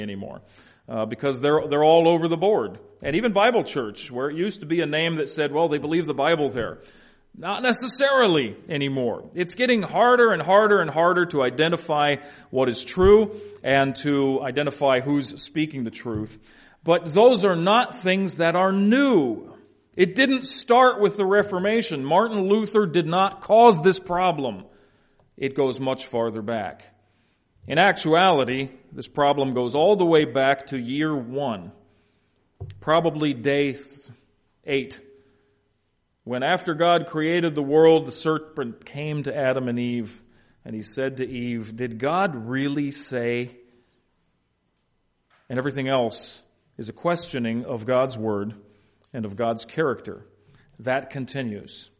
anymore. Because they're all over the board. And even Bible Church, where it used to be a name that said, well, they believe the Bible there. Not necessarily anymore. It's getting harder and harder and harder to identify what is true and to identify who's speaking the truth. But those are not things that are new. It didn't start with the Reformation. Martin Luther did not cause this problem. It goes much farther back. In actuality, this problem goes all the way back to year 1, probably day 8, when after God created the world, the serpent came to Adam and Eve, and he said to Eve, "Did God really say?" And everything else is a questioning of God's word and of God's character. That continues.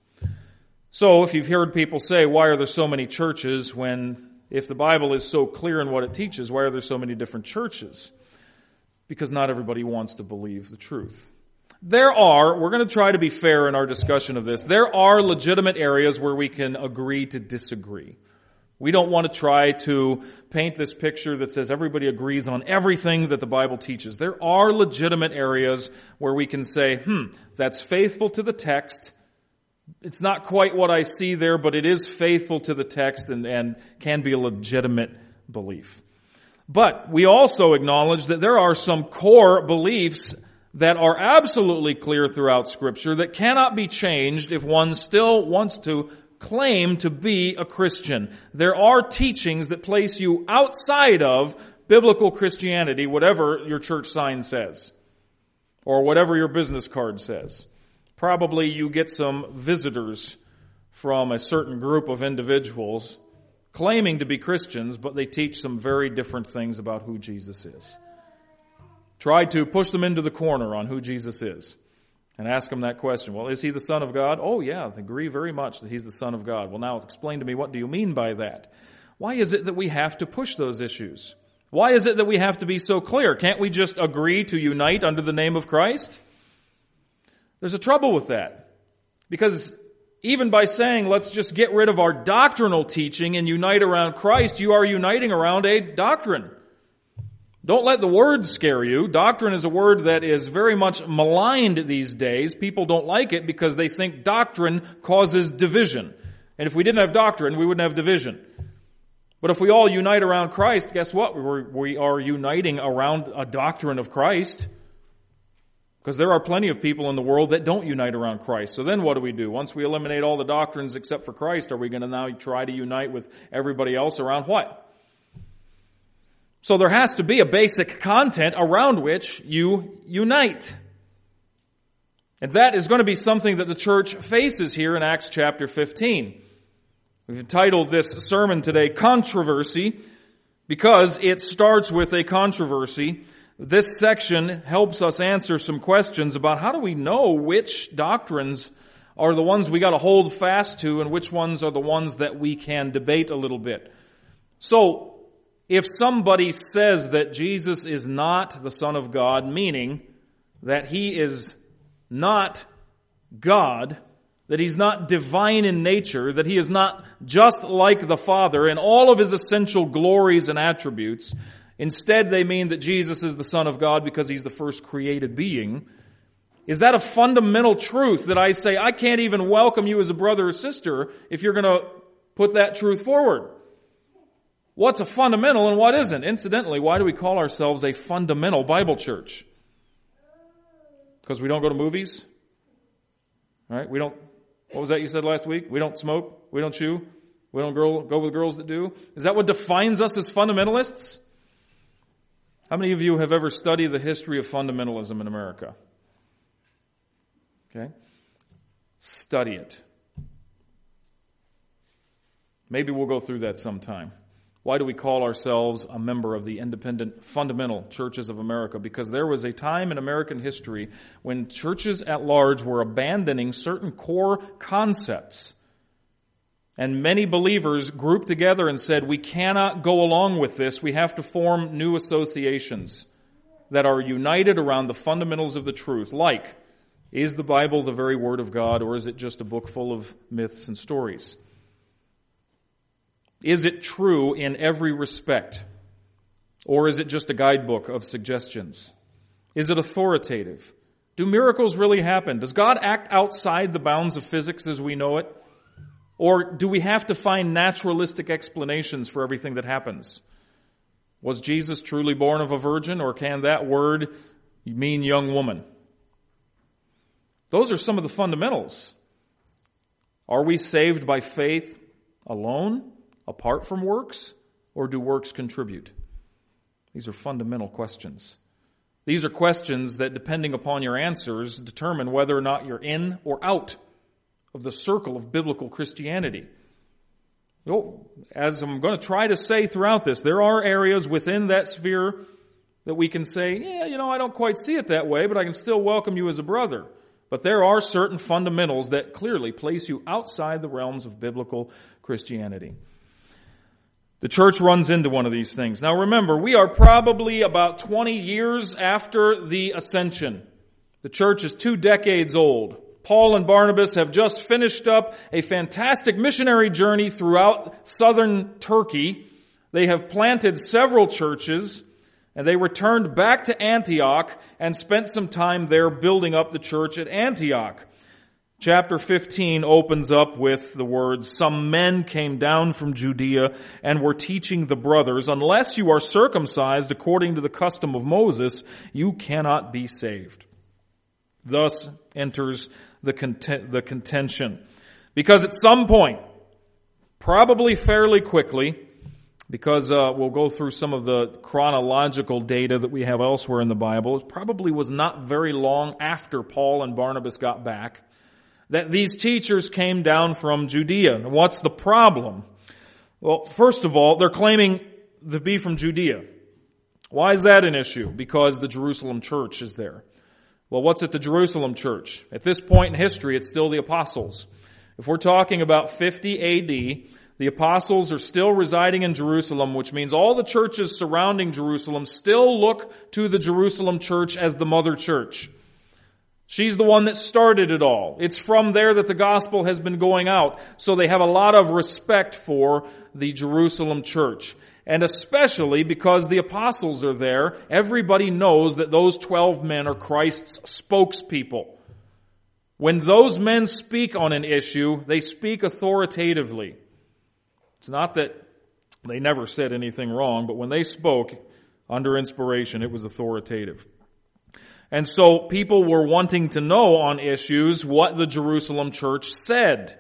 So if you've heard people say, why are there so many churches when, if the Bible is so clear in what it teaches, why are there so many different churches? Because not everybody wants to believe the truth. We're going to try to be fair in our discussion of this, there are legitimate areas where we can agree to disagree. We don't want to try to paint this picture that says everybody agrees on everything that the Bible teaches. There are legitimate areas where we can say, that's faithful to the text. It's not quite what I see there, but it is faithful to the text and can be a legitimate belief. But we also acknowledge that there are some core beliefs that are absolutely clear throughout Scripture that cannot be changed if one still wants to claim to be a Christian. There are teachings that place you outside of biblical Christianity, whatever your church sign says, or whatever your business card says. Probably you get some visitors from a certain group of individuals claiming to be Christians, but they teach some very different things about who Jesus is. Try to push them into the corner on who Jesus is and ask them that question. Well, is he the Son of God? Oh yeah, I agree very much that he's the Son of God. Well, now explain to me, what do you mean by that? Why is it that we have to push those issues? Why is it that we have to be so clear? Can't we just agree to unite under the name of Christ? There's a trouble with that. Because even by saying, let's just get rid of our doctrinal teaching and unite around Christ, you are uniting around a doctrine. Don't let the word scare you. Doctrine is a word that is very much maligned these days. People don't like it because they think doctrine causes division. And if we didn't have doctrine, we wouldn't have division. But if we all unite around Christ, guess what? We are uniting around a doctrine of Christ. Because there are plenty of people in the world that don't unite around Christ. So then what do? Once we eliminate all the doctrines except for Christ, are we going to now try to unite with everybody else around what? So there has to be a basic content around which you unite. And that is going to be something that the church faces here in Acts chapter 15. We've entitled this sermon today, Controversy, because it starts with a controversy. This section helps us answer some questions about how do we know which doctrines are the ones we got to hold fast to and which ones are the ones that we can debate a little bit. So, if somebody says that Jesus is not the Son of God, meaning that he is not God, that he's not divine in nature, that he is not just like the Father in all of his essential glories and attributes, instead they mean that Jesus is the Son of God because he's the first created being, is that a fundamental truth that I say, I can't even welcome you as a brother or sister if you're going to put that truth forward? What's a fundamental and what isn't? Incidentally, why do we call ourselves a fundamental Bible church? Because we don't go to movies? Right? We don't, what was that you said last week? We don't smoke? We don't chew? We don't go with girls that do? Is that what defines us as fundamentalists? How many of you have ever studied the history of fundamentalism in America? Okay? Study it. Maybe we'll go through that sometime. Why do we call ourselves a member of the Independent Fundamental Churches of America? Because there was a time in American history when churches at large were abandoning certain core concepts. And many believers grouped together and said, we cannot go along with this. We have to form new associations that are united around the fundamentals of the truth. Like, is the Bible the very Word of God, or is it just a book full of myths and stories? Is it true in every respect? Or is it just a guidebook of suggestions? Is it authoritative? Do miracles really happen? Does God act outside the bounds of physics as we know it? Or do we have to find naturalistic explanations for everything that happens? Was Jesus truly born of a virgin, or can that word mean young woman? Those are some of the fundamentals. Are we saved by faith alone, apart from works, or do works contribute? These are fundamental questions. These are questions that, depending upon your answers, determine whether or not you're in or out of the circle of biblical Christianity. As I'm going to try to say throughout this, there are areas within that sphere that we can say, I don't quite see it that way, but I can still welcome you as a brother. But there are certain fundamentals that clearly place you outside the realms of biblical Christianity. The church runs into one of these things. Now remember, we are probably about 20 years after the ascension. The church is 2 decades old. Paul and Barnabas have just finished up a fantastic missionary journey throughout southern Turkey. They have planted several churches, and they returned back to Antioch and spent some time there building up the church at Antioch. Chapter 15 opens up with the words, "Some men came down from Judea and were teaching the brothers, unless you are circumcised according to the custom of Moses, you cannot be saved." Thus enters the contention. Because at some point, probably fairly quickly, because we'll go through some of the chronological data that we have elsewhere in the Bible, it probably was not very long after Paul and Barnabas got back that these teachers came down from Judea. And what's the problem? Well, first of all, they're claiming to be from Judea. Why is that an issue? Because the Jerusalem church is there. Well, what's at the Jerusalem church? At this point in history, it's still the apostles. If we're talking about 50 AD, the apostles are still residing in Jerusalem, which means all the churches surrounding Jerusalem still look to the Jerusalem church as the mother church. She's the one that started it all. It's from there that the gospel has been going out. So they have a lot of respect for the Jerusalem church. And especially because the apostles are there, everybody knows that those 12 men are Christ's spokespeople. When those men speak on an issue, they speak authoritatively. It's not that they never said anything wrong, but when they spoke under inspiration, it was authoritative. And so people were wanting to know on issues what the Jerusalem church said.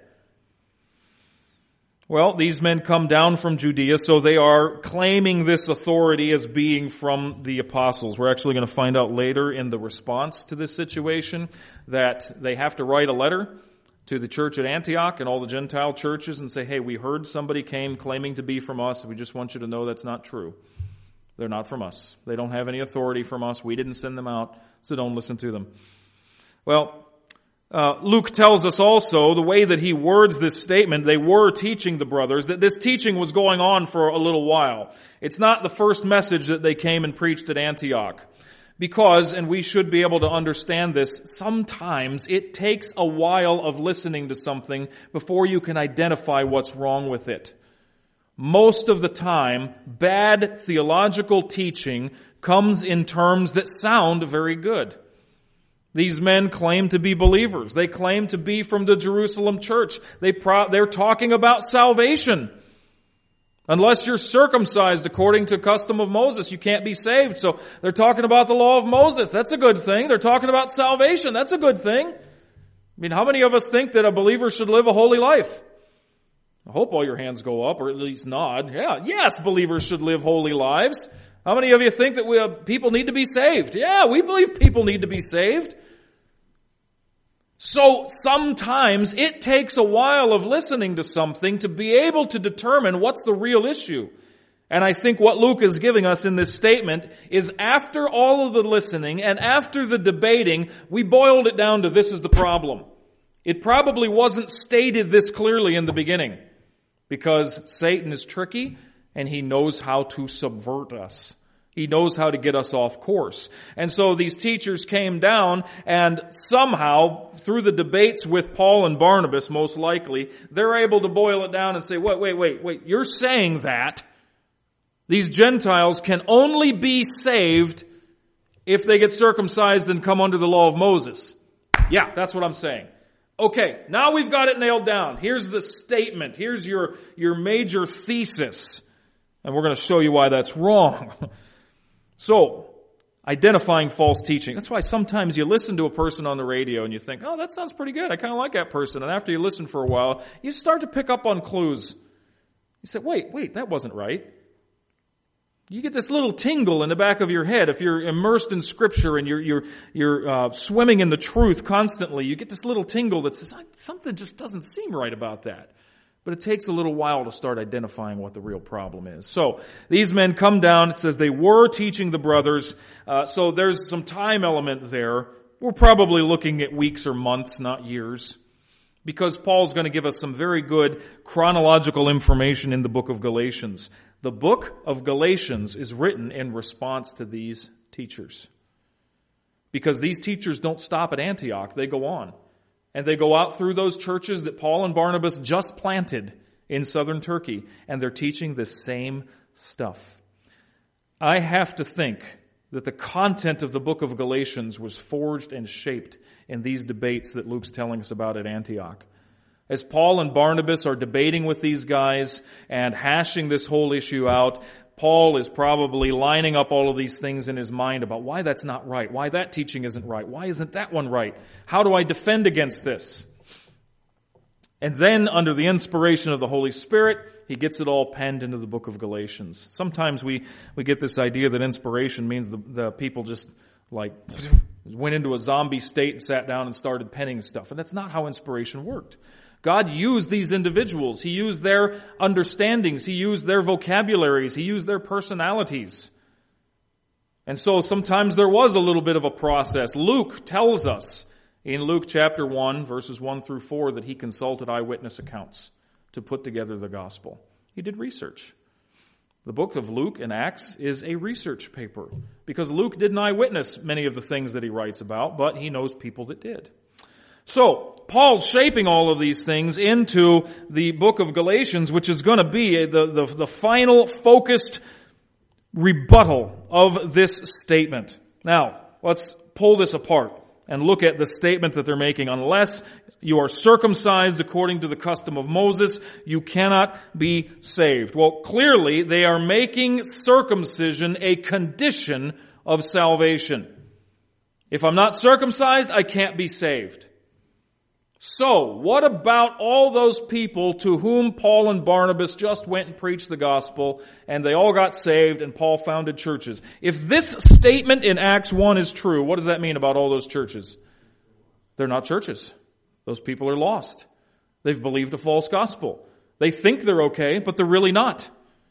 Well, these men come down from Judea, so they are claiming this authority as being from the apostles. We're actually going to find out later in the response to this situation that they have to write a letter to the church at Antioch and all the Gentile churches and say, hey, we heard somebody came claiming to be from us. We just want you to know that's not true. They're not from us. They don't have any authority from us. We didn't send them out, so don't listen to them. Well, Luke tells us also the way that he words this statement, they were teaching the brothers, that this teaching was going on for a little while. It's not the first message that they came and preached at Antioch. Because, and we should be able to understand this, sometimes it takes a while of listening to something before you can identify what's wrong with it. Most of the time, bad theological teaching comes in terms that sound very good. These men claim to be believers. They claim to be from the Jerusalem church. They're talking about salvation. Unless you're circumcised according to custom of Moses, you can't be saved. So they're talking about the law of Moses. That's a good thing. They're talking about salvation. That's a good thing. I mean, how many of us think that a believer should live a holy life? I hope all your hands go up, or at least nod. Yes, believers should live holy lives. How many of you think that people need to be saved? Yeah, we believe people need to be saved. So sometimes it takes a while of listening to something to be able to determine what's the real issue. And I think what Luke is giving us in this statement is after all of the listening and after the debating, we boiled it down to this is the problem. It probably wasn't stated this clearly in the beginning because Satan is tricky and he knows how to subvert us. He knows how to get us off course. And so these teachers came down and somehow, through the debates with Paul and Barnabas, most likely, they're able to boil it down and say, wait, you're saying that These Gentiles can only be saved if they get circumcised and come under the law of Moses. Yeah, that's what I'm saying. Okay, now we've got it nailed down. Here's the statement. Here's your major thesis. And we're going to show you why that's wrong. So, identifying false teaching. That's why sometimes you listen to a person on the radio and you think, oh, that sounds pretty good. I kind of like that person. And after you listen for a while, you start to pick up on clues. You say, wait, that wasn't right. You get this little tingle in the back of your head. If you're immersed in Scripture and you're swimming in the truth constantly, you get this little tingle that says, something just doesn't seem right about that. But it takes a little while to start identifying what the real problem is. So, these men come down. It says they were teaching the brothers. So there's some time element there. We're probably looking at weeks or months, not years. Because Paul's going to give us some very good chronological information in the book of Galatians. The book of Galatians is written in response to these teachers. Because these teachers don't stop at Antioch. They go on. And they go out through those churches that Paul and Barnabas just planted in southern Turkey. And they're teaching the same stuff. I have to think that the content of the book of Galatians was forged and shaped in these debates that Luke's telling us about at Antioch. As Paul and Barnabas are debating with these guys and hashing this whole issue out, Paul is probably lining up all of these things in his mind about why that's not right, why that teaching isn't right, why isn't that one right, how do I defend against this? And then, under the inspiration of the Holy Spirit, he gets it all penned into the book of Galatians. Sometimes we get this idea that inspiration means the people just like went into a zombie state and sat down and started penning stuff. And that's not how inspiration worked. God used these individuals. He used their understandings. He used their vocabularies. He used their personalities. And so sometimes there was a little bit of a process. Luke tells us in Luke chapter 1, verses 1 through 4, that he consulted eyewitness accounts to put together the gospel. He did research. The book of Luke and Acts is a research paper because Luke didn't eyewitness many of the things that he writes about, but he knows people that did. So, Paul's shaping all of these things into the book of Galatians, which is going to be the final focused rebuttal of this statement. Now, let's pull this apart and look at the statement that they're making. Unless you are circumcised according to the custom of Moses, you cannot be saved. Well, clearly they are making circumcision a condition of salvation. If I'm not circumcised, I can't be saved. So, what about all those people to whom Paul and Barnabas just went and preached the gospel, and they all got saved, and Paul founded churches? If this statement in Acts 1 is true, what does that mean about all those churches? They're not churches. Those people are lost. They've believed a false gospel. They think they're okay, but they're really not.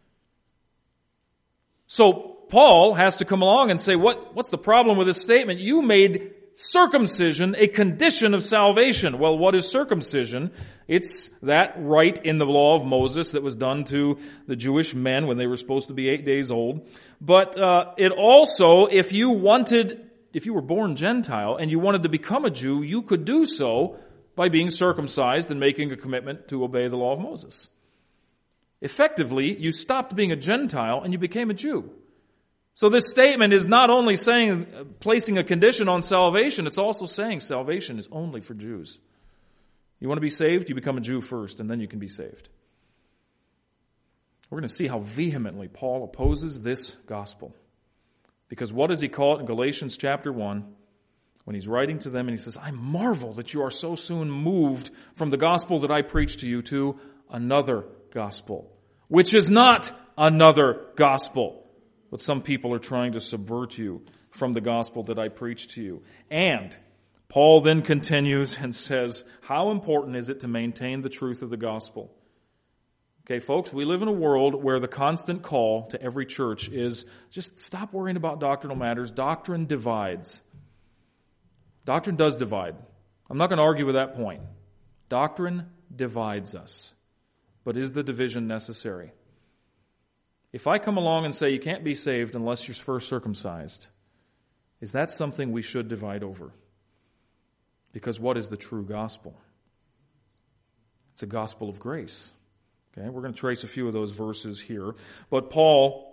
So, Paul has to come along and say, what's the problem with this statement? You made circumcision a condition of salvation. Well, what is circumcision? It's that rite in the law of Moses that was done to the Jewish men when they were supposed to be 8 days old. But it also, if you were born Gentile and you wanted to become a Jew, you could do so by being circumcised and making a commitment to obey the law of Moses. Effectively, you stopped being a Gentile and you became a Jew. So this statement is not only saying, placing a condition on salvation, it's also saying salvation is only for Jews. You want to be saved, you become a Jew first, and then you can be saved. We're going to see how vehemently Paul opposes this gospel. Because what does he call it in Galatians chapter 1? When he's writing to them and he says, I marvel that you are so soon moved from the gospel that I preached to you to another gospel, which is not another gospel. But some people are trying to subvert you from the gospel that I preached to you. And Paul then continues and says, how important is it to maintain the truth of the gospel? Okay, folks, we live in a world where the constant call to every church is just stop worrying about doctrinal matters. Doctrine divides. Doctrine does divide. I'm not going to argue with that point. Doctrine divides us. But is the division necessary? If I come along and say you can't be saved unless you're first circumcised, is that something we should divide over? Because what is the true gospel? It's a gospel of grace. Okay, we're going to trace a few of those verses here. But Paul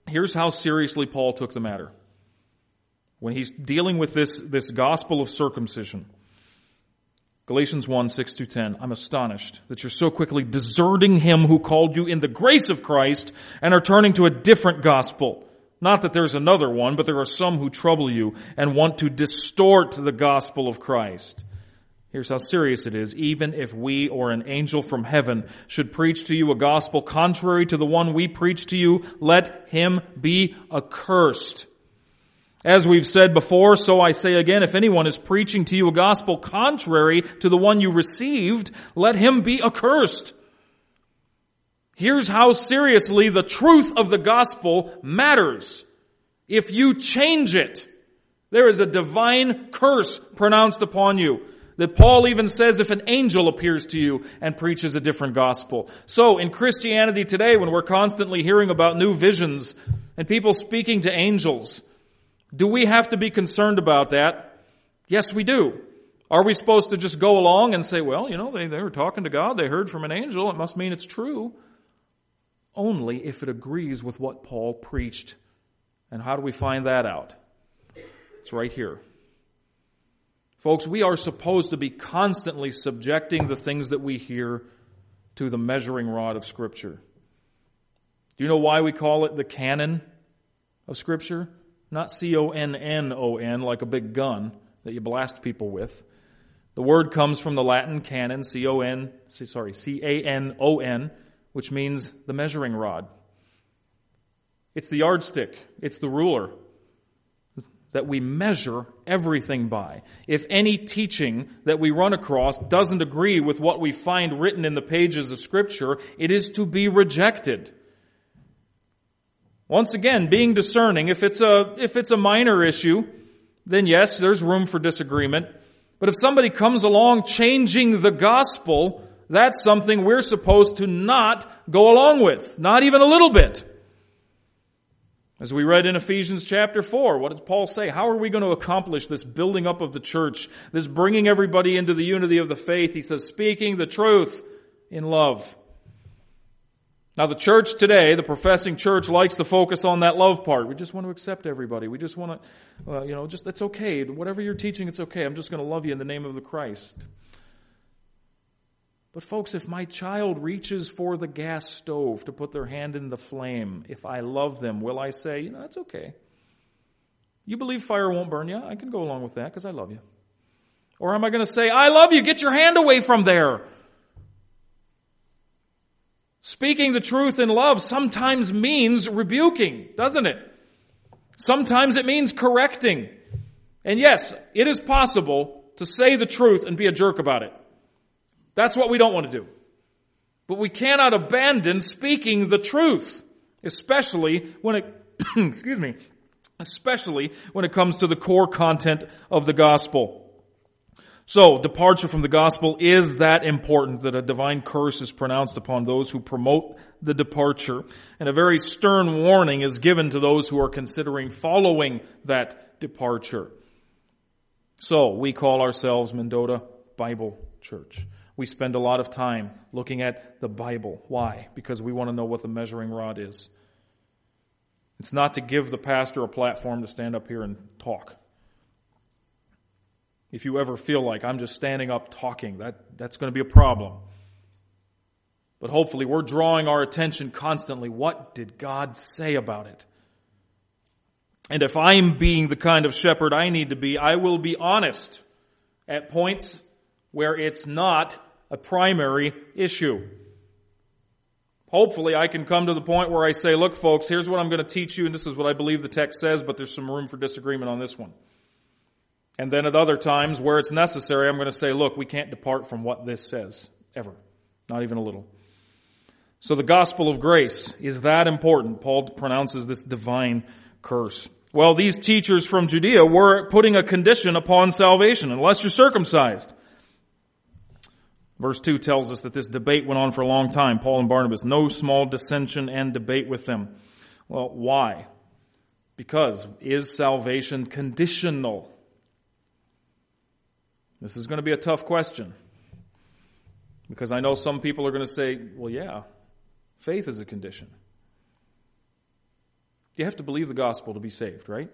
Here's how seriously Paul took the matter when he's dealing with this gospel of circumcision. Galatians 1, 6-10. I'm astonished that you're so quickly deserting him who called you in the grace of Christ and are turning to a different gospel. Not that there's another one, but there are some who trouble you and want to distort the gospel of Christ. Here's how serious it is. Even if we or an angel from heaven should preach to you a gospel contrary to the one we preach to you, let him be accursed. As we've said before, so I say again, if anyone is preaching to you a gospel contrary to the one you received, let him be accursed. Here's how seriously the truth of the gospel matters. If you change it, there is a divine curse pronounced upon you. That Paul even says if an angel appears to you and preaches a different gospel. So in Christianity today, when we're constantly hearing about new visions and people speaking to angels, do we have to be concerned about that? Yes, we do. Are we supposed to just go along and say, well, they were talking to God, they heard from an angel, it must mean it's true? Only if it agrees with what Paul preached. And how do we find that out? It's right here. Folks, we are supposed to be constantly subjecting the things that we hear to the measuring rod of Scripture. Do you know why we call it the canon of Scripture? Not C-O-N-N-O-N, like a big gun that you blast people with. The word comes from the Latin canon, C-A-N-O-N, which means the measuring rod. It's the yardstick. It's the ruler that we measure everything by. If any teaching that we run across doesn't agree with what we find written in the pages of Scripture, it is to be rejected. Once again, being discerning, if it's a minor issue, then yes, there's room for disagreement. But if somebody comes along changing the gospel, that's something we're supposed to not go along with. Not even a little bit. As we read in Ephesians chapter 4, what does Paul say? How are we going to accomplish this building up of the church, this bringing everybody into the unity of the faith? He says, speaking the truth in love. Now the church today, the professing church, likes to focus on that love part. We just want to accept everybody. We just want to, it's okay. Whatever you're teaching, it's okay. I'm just going to love you in the name of the Christ. But folks, if my child reaches for the gas stove to put their hand in the flame, if I love them, will I say, that's okay. You believe fire won't burn you? I can go along with that because I love you. Or am I going to say, I love you, get your hand away from there? Speaking the truth in love sometimes means rebuking, doesn't it? Sometimes it means correcting. And yes, it is possible to say the truth and be a jerk about it. That's what we don't want to do. But we cannot abandon speaking the truth, especially when it, especially when it comes to the core content of the gospel. So, departure from the gospel is that important that a divine curse is pronounced upon those who promote the departure, and a very stern warning is given to those who are considering following that departure. So, we call ourselves Mendota Bible Church. We spend a lot of time looking at the Bible. Why? Because we want to know what the measuring rod is. It's not to give the pastor a platform to stand up here and talk. If you ever feel like I'm just standing up talking, that's going to be a problem. But hopefully we're drawing our attention constantly. What did God say about it? And if I'm being the kind of shepherd I need to be, I will be honest at points where it's not a primary issue. Hopefully I can come to the point where I say, look folks, here's what I'm going to teach you, and this is what I believe the text says, but there's some room for disagreement on this one. And then at other times where it's necessary, I'm going to say, look, we can't depart from what this says, ever. Not even a little. So the gospel of grace is that important. Paul pronounces this divine curse. Well, these teachers from Judea were putting a condition upon salvation, unless you're circumcised. Verse 2 tells us that this debate went on for a long time. Paul and Barnabas, no small dissension and debate with them. Well, why? Because is salvation conditional? This is going to be a tough question. Because I know some people are going to say, well, yeah, faith is a condition. You have to believe the gospel to be saved, right?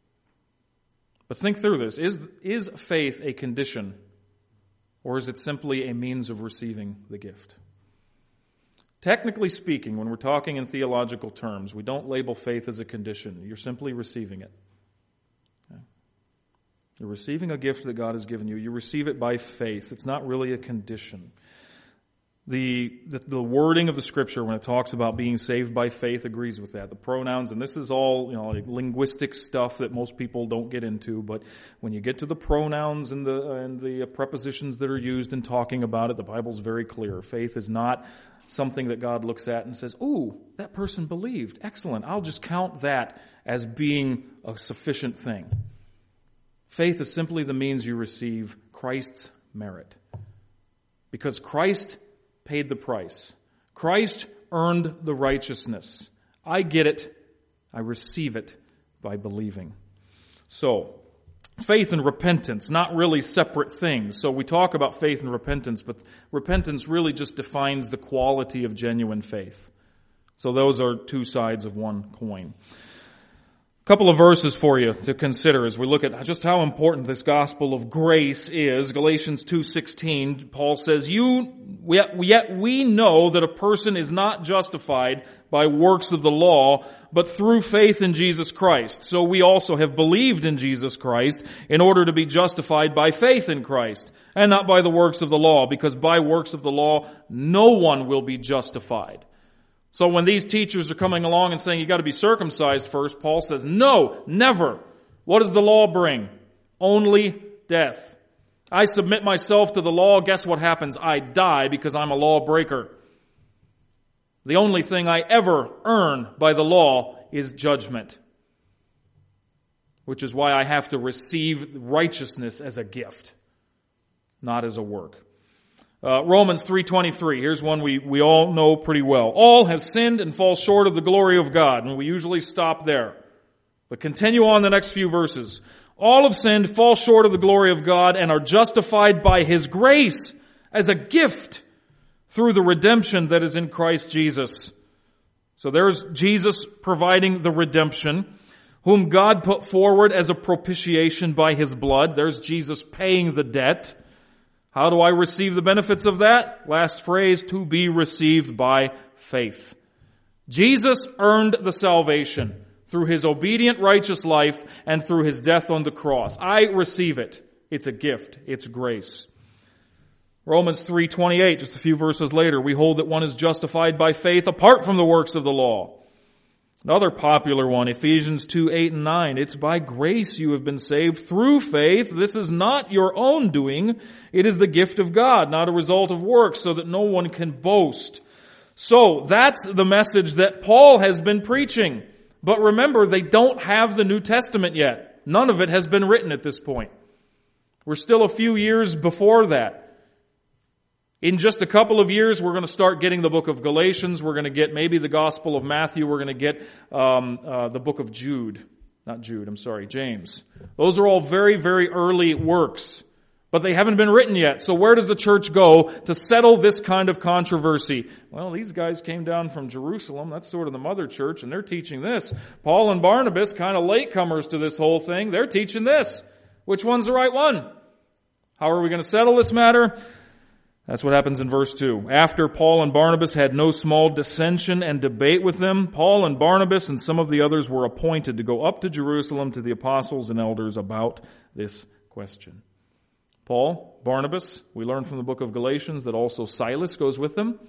But think through this. Is faith a condition, or is it simply a means of receiving the gift? Technically speaking, when we're talking in theological terms, we don't label faith as a condition. You're simply receiving it. Okay? You're receiving a gift that God has given you. You receive it by faith. It's not really a condition. The wording of the Scripture when it talks about being saved by faith agrees with that. The pronouns, and this is all like linguistic stuff that most people don't get into, but when you get to the pronouns and the prepositions that are used in talking about it, the Bible's very clear. Faith is not something that God looks at and says, "Ooh, that person believed. Excellent. I'll just count that as being a sufficient thing." Faith is simply the means you receive Christ's merit. Because Christ paid the price. Christ earned the righteousness. I get it. I receive it by believing. So, faith and repentance, not really separate things. So we talk about faith and repentance, but repentance really just defines the quality of genuine faith. So those are two sides of one coin. A couple of verses for you to consider as we look at just how important this gospel of grace is. Galatians 2:16, Paul says, Yet we know that a person is not justified by works of the law, but through faith in Jesus Christ. So we also have believed in Jesus Christ in order to be justified by faith in Christ, and not by the works of the law, because by works of the law no one will be justified. So when these teachers are coming along and saying you got to be circumcised first, Paul says, no, never. What does the law bring? Only death. I submit myself to the law. Guess what happens? I die because I'm a lawbreaker. The only thing I ever earn by the law is judgment, which is why I have to receive righteousness as a gift, not as a work. Romans 3:23, here's one we all know pretty well. All have sinned and fall short of the glory of God. And we usually stop there. But continue on the next few verses. All have sinned, fall short of the glory of God, and are justified by His grace as a gift through the redemption that is in Christ Jesus. So there's Jesus providing the redemption, whom God put forward as a propitiation by His blood. There's Jesus paying the debt. How do I receive the benefits of that? Last phrase, to be received by faith. Jesus earned the salvation through His obedient, righteous life and through His death on the cross. I receive it. It's a gift. It's grace. Romans 3:28, just a few verses later, we hold that one is justified by faith apart from the works of the law. Another popular one, Ephesians 2:8 and 9. It's by grace you have been saved through faith. This is not your own doing. It is the gift of God, not a result of works, so that no one can boast. So that's the message that Paul has been preaching. But remember, they don't have the New Testament yet. None of it has been written at this point. We're still a few years before that. In just a couple of years, we're going to start getting the book of Galatians. We're going to get maybe the Gospel of Matthew. We're going to get the book of James. Those are all very, very early works, but they haven't been written yet. So where does the church go to settle this kind of controversy? Well, these guys came down from Jerusalem. That's sort of the mother church, and they're teaching this. Paul and Barnabas, kind of latecomers to this whole thing, they're teaching this. Which one's the right one? How are we going to settle this matter? That's what happens in verse 2. After Paul and Barnabas had no small dissension and debate with them, Paul and Barnabas and some of the others were appointed to go up to Jerusalem to the apostles and elders about this question. Paul, Barnabas, we learn from the book of Galatians that also Silas goes with them.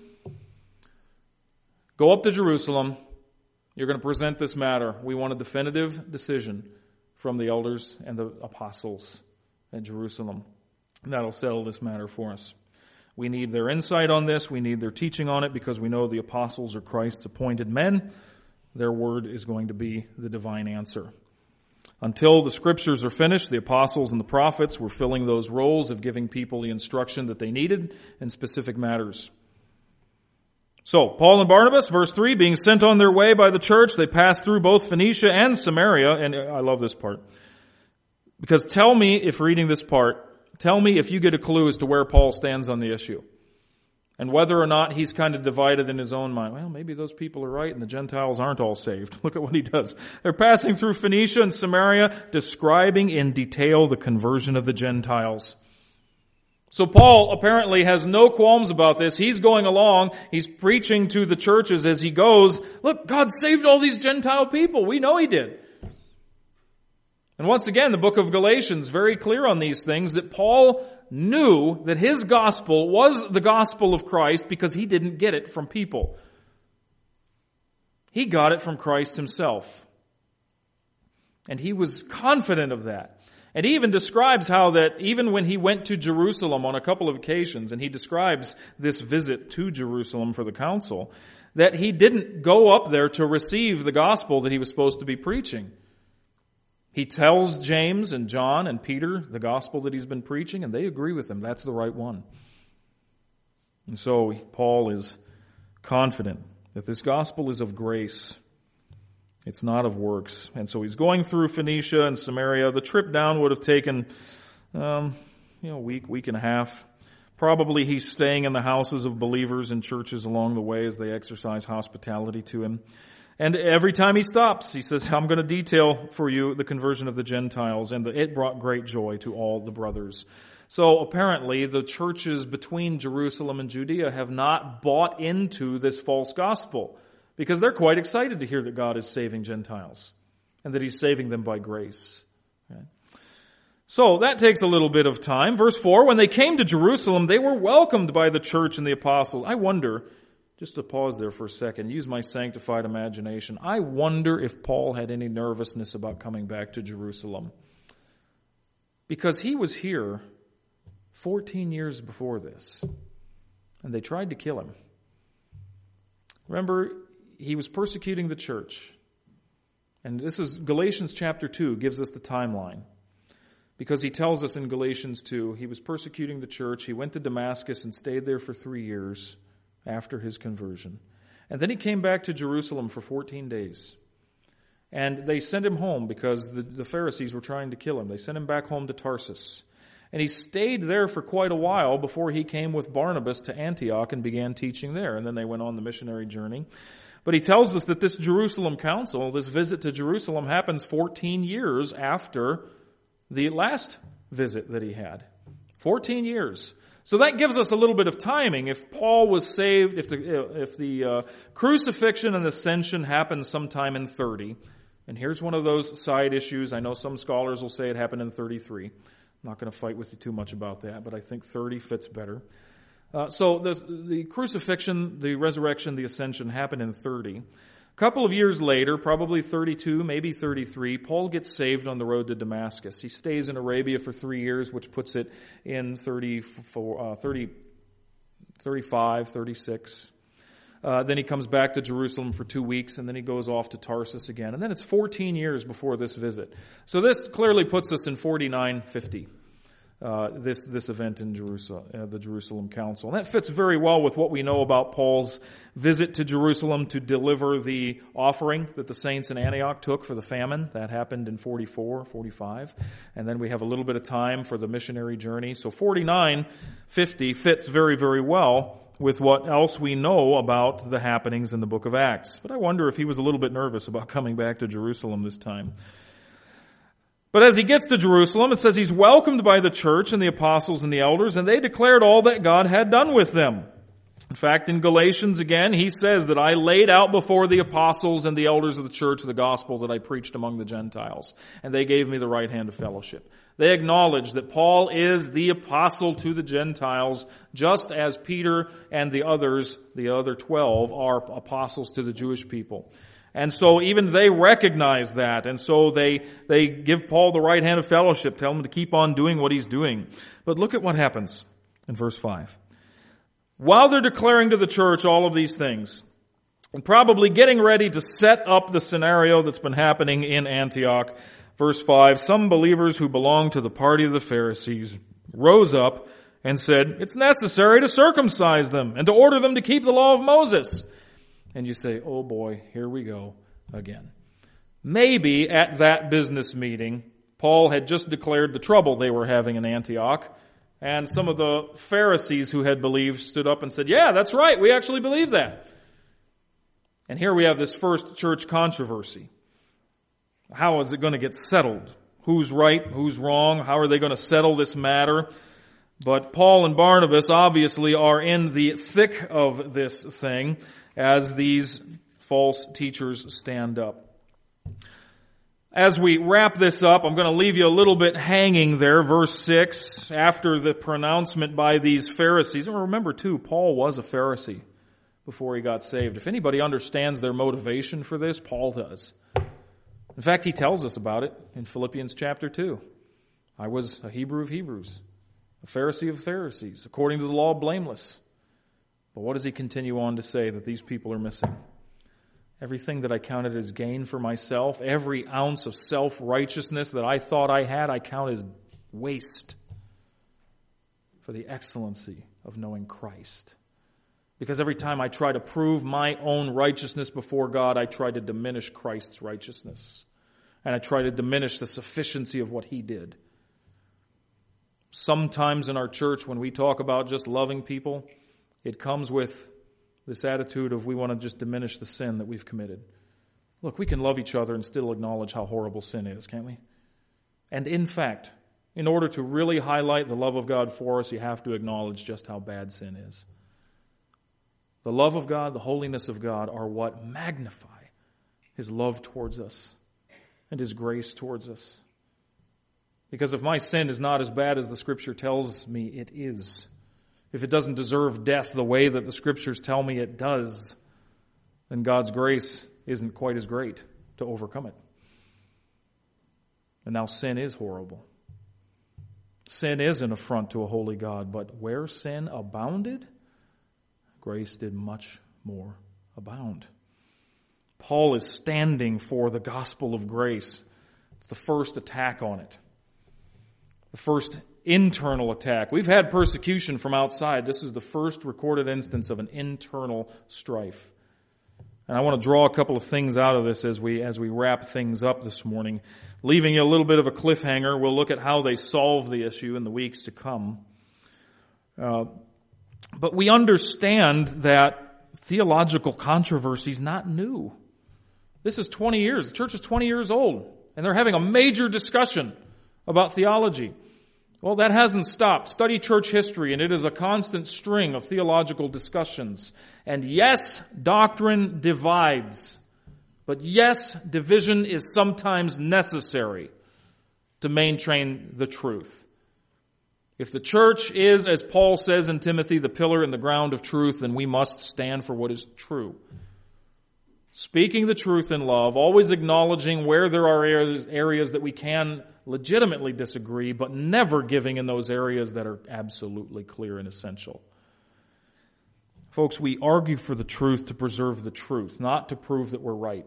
Go up to Jerusalem. You're going to present this matter. We want a definitive decision from the elders and the apostles at Jerusalem. And that'll settle this matter for us. We need their insight on this. We need their teaching on it because we know the apostles are Christ's appointed men. Their word is going to be the divine answer. Until the scriptures are finished, the apostles and the prophets were filling those roles of giving people the instruction that they needed in specific matters. So, Paul and Barnabas, verse 3, being sent on their way by the church, they passed through both Phoenicia and Samaria. And I love this part. Because tell me if you get a clue as to where Paul stands on the issue. And whether or not he's kind of divided in his own mind, well, maybe those people are right and the Gentiles aren't all saved. Look at what he does. They're passing through Phoenicia and Samaria, describing in detail the conversion of the Gentiles. So Paul apparently has no qualms about this. He's going along. He's preaching to the churches as he goes. Look, God saved all these Gentile people. We know he did. And once again, the book of Galatians, very clear on these things, that Paul knew that his gospel was the gospel of Christ because he didn't get it from people. He got it from Christ himself. And he was confident of that. And he even describes how that even when he went to Jerusalem on a couple of occasions, and he describes this visit to Jerusalem for the council, that he didn't go up there to receive the gospel that he was supposed to be preaching. He tells James and John and Peter the gospel that he's been preaching, and they agree with him. That's the right one. And so Paul is confident that this gospel is of grace. It's not of works. And so he's going through Phoenicia and Samaria. The trip down would have taken, a week and a half. Probably he's staying in the houses of believers in churches along the way as they exercise hospitality to him. And every time he stops, he says, I'm going to detail for you the conversion of the Gentiles. And it brought great joy to all the brothers. So apparently the churches between Jerusalem and Judea have not bought into this false gospel because they're quite excited to hear that God is saving Gentiles and that he's saving them by grace. Okay. So that takes a little bit of time. Verse 4, when they came to Jerusalem, they were welcomed by the church and the apostles. I wonder, just to pause there for a second, use my sanctified imagination. I wonder if Paul had any nervousness about coming back to Jerusalem. Because he was here 14 years before this. And they tried to kill him. Remember, he was persecuting the church. And this is Galatians chapter 2 gives us the timeline. Because he tells us in Galatians 2, he was persecuting the church. He went to Damascus and stayed there for 3 years after his conversion. And then he came back to Jerusalem for 14 days. And they sent him home because the Pharisees were trying to kill him. They sent him back home to Tarsus. And he stayed there for quite a while before he came with Barnabas to Antioch and began teaching there. And then they went on the missionary journey. But he tells us that this Jerusalem council, this visit to Jerusalem, happens 14 years after the last visit that he had. 14 years. So that gives us a little bit of timing. If Paul was saved, if the crucifixion and ascension happened sometime in 30, and here's one of those side issues. I know some scholars will say it happened in 33. I'm not going to fight with you too much about that, but I think 30 fits better. So the crucifixion, the resurrection, the ascension happened in 30. A couple of years later, probably 32, maybe 33, Paul gets saved on the road to Damascus. He stays in Arabia for 3 years, which puts it in 35, 36. Then he comes back to Jerusalem for 2 weeks, and then he goes off to Tarsus again. And then it's 14 years before this visit. So this clearly puts us in 49-50. This event in Jerusalem, the Jerusalem Council. And that fits very well with what we know about Paul's visit to Jerusalem to deliver the offering that the saints in Antioch took for the famine. That happened in 44, 45. And then we have a little bit of time for the missionary journey. So 49-50 fits very, very well with what else we know about the happenings in the book of Acts. But I wonder if he was a little bit nervous about coming back to Jerusalem this time. But as he gets to Jerusalem, it says he's welcomed by the church and the apostles and the elders, and they declared all that God had done with them. In fact, in Galatians again, he says that I laid out before the apostles and the elders of the church the gospel that I preached among the Gentiles, and they gave me the right hand of fellowship. They acknowledge that Paul is the apostle to the Gentiles, just as Peter and the others, the other 12, are apostles to the Jewish people. And so even they recognize that, and so they give Paul the right hand of fellowship, tell him to keep on doing what he's doing. But look at what happens in verse 5. While they're declaring to the church all of these things, and probably getting ready to set up the scenario that's been happening in Antioch, verse 5, some believers who belonged to the party of the Pharisees rose up and said, it's necessary to circumcise them and to order them to keep the law of Moses. And you say, oh boy, here we go again. Maybe at that business meeting, Paul had just declared the trouble they were having in Antioch, And some of the Pharisees who had believed stood up and said, yeah, that's right, we actually believe that. And here we have this first church controversy. How is it going to get settled? Who's right? Who's wrong? How are they going to settle this matter? But Paul and Barnabas obviously are in the thick of this thing as these false teachers stand up. As we wrap this up, I'm going to leave you a little bit hanging there. Verse 6, after the pronouncement by these Pharisees. And remember too, Paul was a Pharisee before he got saved. If anybody understands their motivation for this, Paul does. In fact, he tells us about it in Philippians chapter 2. I was a Hebrew of Hebrews, a Pharisee of Pharisees, according to the law blameless. But what does he continue on to say that these people are missing? Everything that I counted as gain for myself, every ounce of self-righteousness that I thought I had, I count as waste for the excellency of knowing Christ. Because every time I try to prove my own righteousness before God, I try to diminish Christ's righteousness. And I try to diminish the sufficiency of what He did. Sometimes in our church, when we talk about just loving people, it comes with this attitude of we want to just diminish the sin that we've committed. Look, we can love each other and still acknowledge how horrible sin is, can't we? And in fact, in order to really highlight the love of God for us, you have to acknowledge just how bad sin is. The love of God, the holiness of God are what magnify His love towards us and His grace towards us. Because if my sin is not as bad as the Scripture tells me it is, if it doesn't deserve death the way that the Scriptures tell me it does, then God's grace isn't quite as great to overcome it. And now sin is horrible. Sin is an affront to a holy God, but where sin abounded, grace did much more abound. Paul is standing for the gospel of grace. It's the first attack on it. The first internal attack. We've had persecution from outside. This is the first recorded instance of an internal strife. And I want to draw a couple of things out of this as we wrap things up this morning. Leaving you a little bit of a cliffhanger, we'll look at how they solve the issue in the weeks to come. But we understand that theological controversy is not new. This is 20 years. The church is 20 years old, and they're having a major discussion about theology. Well, that hasn't stopped. Study church history, and it is a constant string of theological discussions. And yes, doctrine divides. But yes, division is sometimes necessary to maintain the truth. If the church is, as Paul says in Timothy, the pillar and the ground of truth, then we must stand for what is true. Speaking the truth in love, always acknowledging where there are areas that we can legitimately disagree, but never giving in those areas that are absolutely clear and essential. Folks, we argue for the truth to preserve the truth, not to prove that we're right.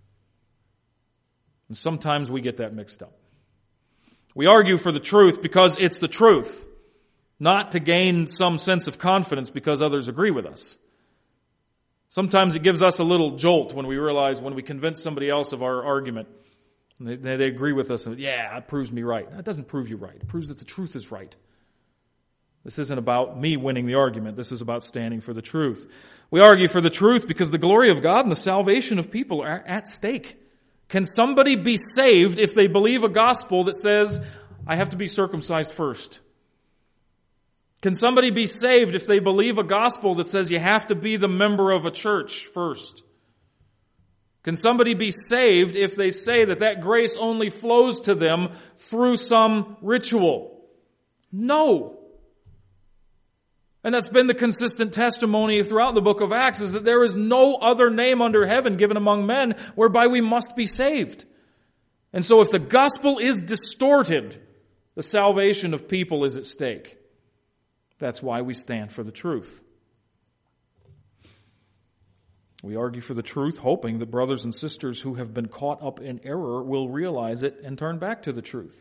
And sometimes we get that mixed up. We argue for the truth because it's the truth, not to gain some sense of confidence because others agree with us. Sometimes it gives us a little jolt when we realize, when we convince somebody else of our argument, and they agree with us, and yeah, it proves me right. That doesn't prove you right. It proves that the truth is right. This isn't about me winning the argument. This is about standing for the truth. We argue for the truth because the glory of God and the salvation of people are at stake. Can somebody be saved if they believe a gospel that says, I have to be circumcised first? Can somebody be saved if they believe a gospel that says you have to be the member of a church first? Can somebody be saved if they say that grace only flows to them through some ritual? No. And that's been the consistent testimony throughout the book of Acts, is that there is no other name under heaven given among men whereby we must be saved. And so if the gospel is distorted, the salvation of people is at stake. That's why we stand for the truth. We argue for the truth, hoping that brothers and sisters who have been caught up in error will realize it and turn back to the truth.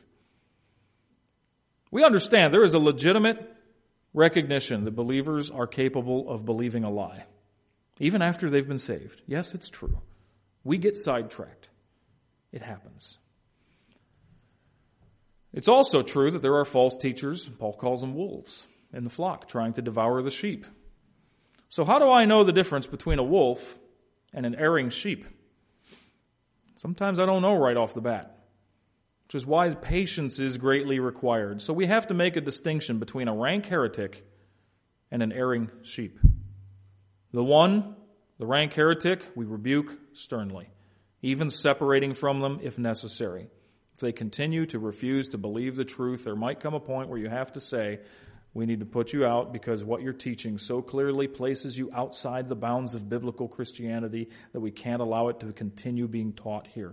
We understand there is a legitimate recognition that believers are capable of believing a lie, even after they've been saved. Yes, it's true. We get sidetracked. It happens. It's also true that there are false teachers, Paul calls them wolves, in the flock, trying to devour the sheep. So how do I know the difference between a wolf and an erring sheep? Sometimes I don't know right off the bat, which is why patience is greatly required. So we have to make a distinction between a rank heretic and an erring sheep. The one, the rank heretic, we rebuke sternly, even separating from them if necessary. If they continue to refuse to believe the truth, there might come a point where you have to say, we need to put you out because what you're teaching so clearly places you outside the bounds of biblical Christianity that we can't allow it to continue being taught here.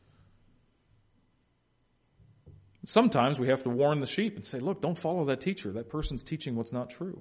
Sometimes we have to warn the sheep and say, look, don't follow that teacher. That person's teaching what's not true.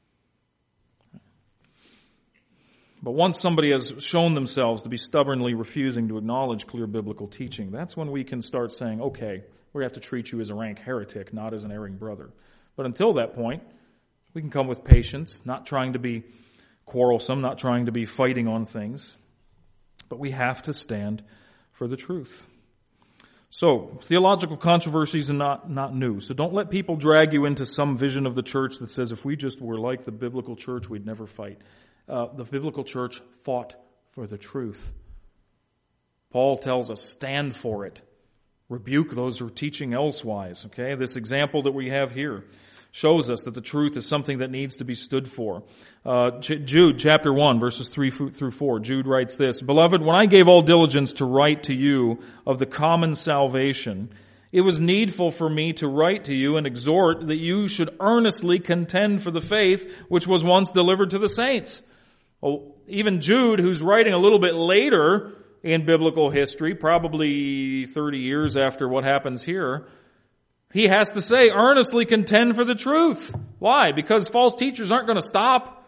But once somebody has shown themselves to be stubbornly refusing to acknowledge clear biblical teaching, that's when we can start saying, okay, we have to treat you as a rank heretic, not as an erring brother. But until that point, we can come with patience, not trying to be quarrelsome, not trying to be fighting on things. But we have to stand for the truth. So, theological controversies are not new. So don't let people drag you into some vision of the church that says if we just were like the biblical church, we'd never fight. The biblical church fought for the truth. Paul tells us, stand for it. Rebuke those who are teaching elsewise. Okay, this example that we have here shows us that the truth is something that needs to be stood for. Jude chapter 1, verses 3 through 4, Jude writes this, Beloved, when I gave all diligence to write to you of the common salvation, it was needful for me to write to you and exhort that you should earnestly contend for the faith which was once delivered to the saints. Well, even Jude, who's writing a little bit later in biblical history, probably 30 years after what happens here, he has to say, earnestly contend for the truth. Why? Because false teachers aren't going to stop.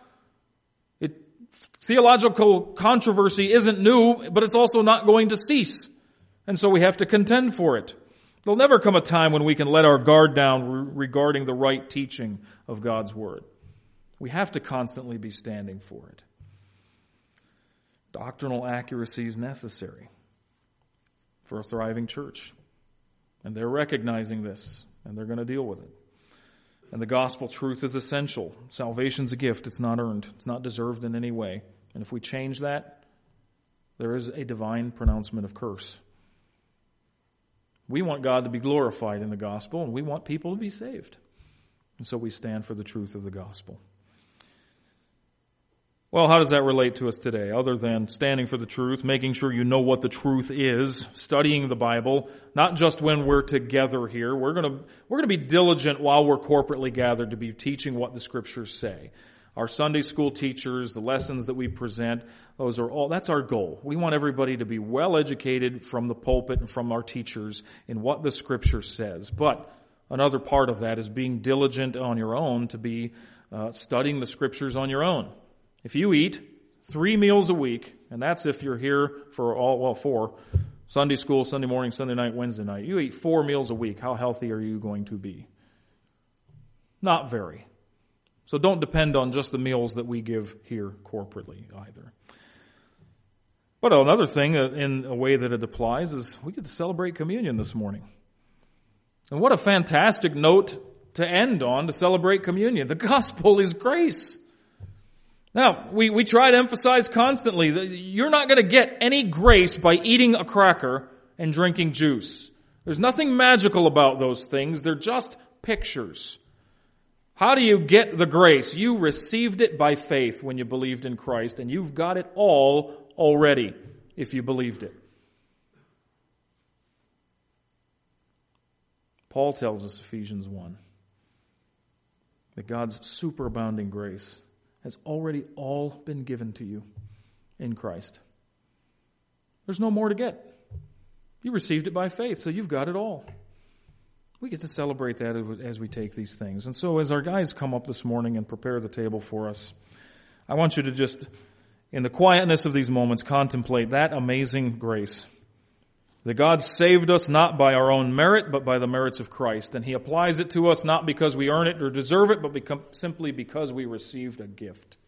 Theological controversy isn't new, but it's also not going to cease. And so we have to contend for it. There'll never come a time when we can let our guard down regarding the right teaching of God's Word. We have to constantly be standing for it. Doctrinal accuracy is necessary for a thriving church. And they're recognizing this, and they're going to deal with it. And the gospel truth is essential. Salvation's a gift. It's not earned. It's not deserved in any way. And if we change that, there is a divine pronouncement of curse. We want God to be glorified in the gospel, and we want people to be saved. And so we stand for the truth of the gospel. Well, how does that relate to us today? Other than standing for the truth, making sure you know what the truth is, studying the Bible, not just when we're together here. We're going to be diligent while we're corporately gathered to be teaching what the Scriptures say. Our Sunday school teachers, the lessons that we present, that's our goal. We want everybody to be well educated from the pulpit and from our teachers in what the Scripture says. But another part of that is being diligent on your own to be studying the Scriptures on your own. If you eat 3 meals a week, and that's if you're here for 4, Sunday school, Sunday morning, Sunday night, Wednesday night, you eat 4 meals a week, how healthy are you going to be? Not very. So don't depend on just the meals that we give here corporately either. But another thing in a way that it applies is we get to celebrate communion this morning. And what a fantastic note to end on to celebrate communion. The gospel is grace. Now, we try to emphasize constantly that you're not going to get any grace by eating a cracker and drinking juice. There's nothing magical about those things. They're just pictures. How do you get the grace? You received it by faith when you believed in Christ, and you've got it all already if you believed it. Paul tells us, Ephesians 1, that God's superabounding grace has already all been given to you in Christ. There's no more to get. You received it by faith, so you've got it all. We get to celebrate that as we take these things. And so as our guys come up this morning and prepare the table for us, I want you to just, in the quietness of these moments, contemplate that amazing grace. That God saved us not by our own merit, but by the merits of Christ. And He applies it to us not because we earn it or deserve it, but simply because we received a gift.